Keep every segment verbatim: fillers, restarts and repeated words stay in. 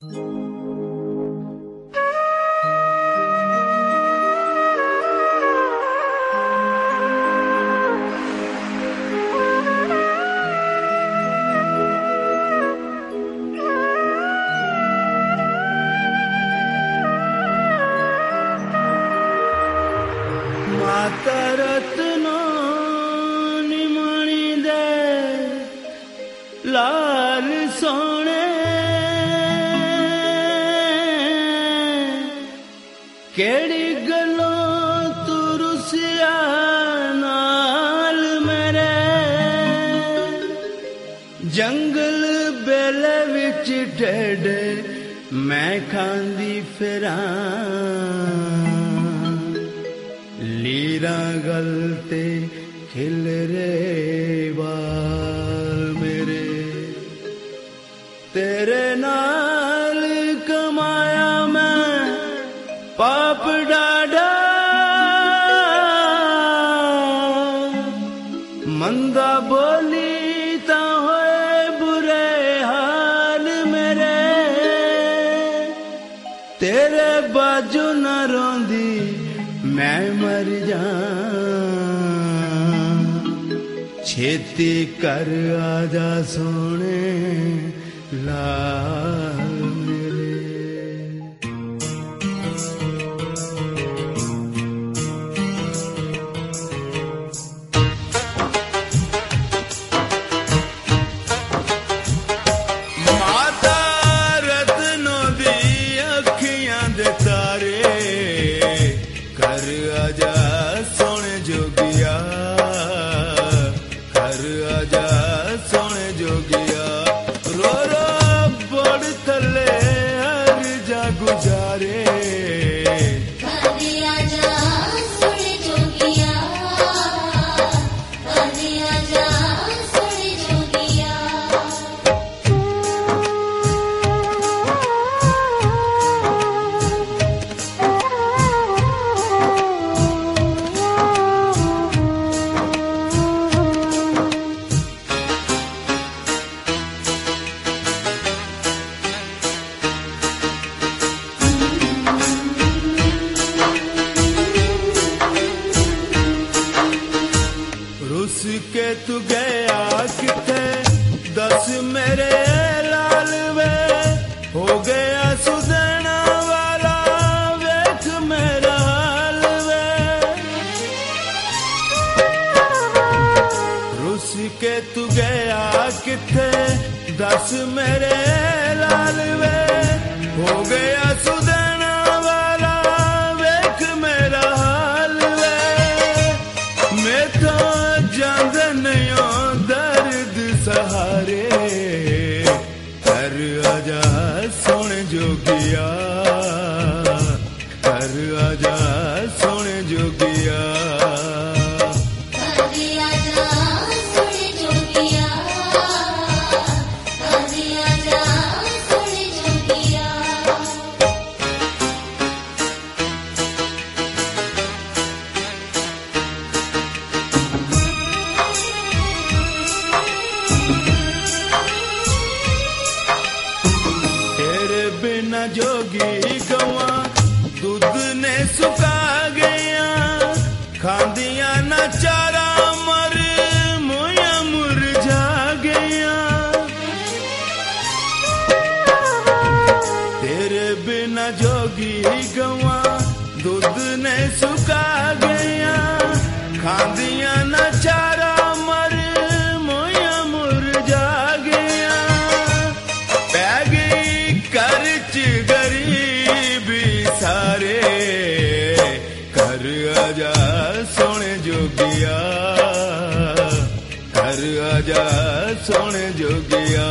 लाल सोने केड़ी गलों तू रुसिया नाल मेरे जंगल बेले विच टेढ़े मैं खांदी फिरां लीरा गलते खिल रे बाल मेरे तेरे नाल कमाया मैं पाप डाडा मंदा बोली ता होए बुरे हाल मेरे तेरे बाजू न रोंदी मैं मर जा छेती कर आजा सोने लाल मेरे माता रत्नों दी अखियां दे तारे कर आजा सोने जोगिया कर आजा सोने जोगिया रो रो बड़ थले हर जा गुजारे के तू गया किथे दस मेरे लाल वे हो गया सुधना वाला वेख मेरा हाल वे रुस के तू गया किथे दस मेरे लाल वे हो गया सुधना वाला वेख मेरा हाल वे मैं तो जान नहीं दर्द सहारे कर आजा सोने जोगिया कर आजा सोने जोगिया बिना जोगी गवा दूध ने सुखा गया खांदिया न चारा मर मोया मुरझा गया तेरे बिना जोगी गवा दूध ने सुखा गया खांदिया न चारा मर मोया मुरझा गया पै गई करच गरीबी सारे कर आजा सोने जोगिया कर आजा सोने जोगिया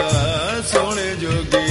सोने जोगिया।